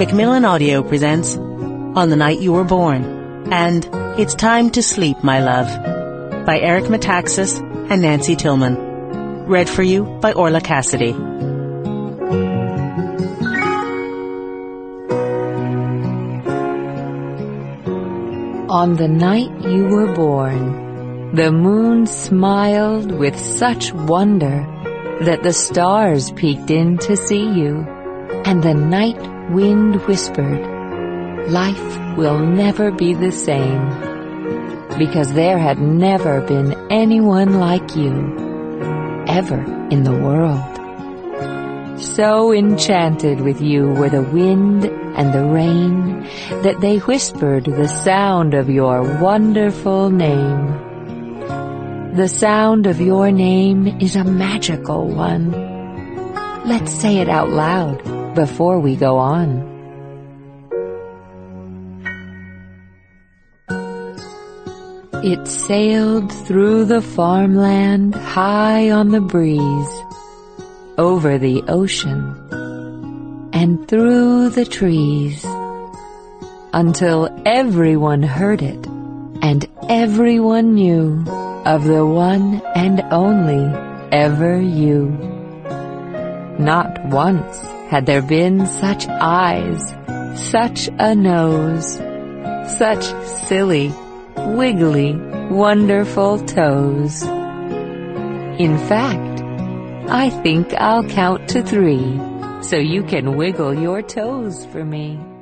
Macmillan Audio presents On the Night You Were Born and It's Time to Sleep, My Love by Eric Metaxas and Nancy Tillman. Read for you by Orla Cassidy. On the night you were born, the moon smiled with such wonder that the stars peeked in to see you, and the night wind whispered, "Life will never be the same," because there had never been anyone like you, ever in the world. So enchanted with you were the wind and the rain that they whispered the sound of your wonderful name. The sound of your name is a magical one. Let's say it out loud before we go on. It sailed through the farmland high on the breeze, over the ocean, and through the trees, until everyone heard it, and everyone knew of the one and only ever you. Not once had there been such eyes, such a nose, such silly, wiggly, wonderful toes. In fact, I think I'll count to 3 so you can wiggle your toes for me.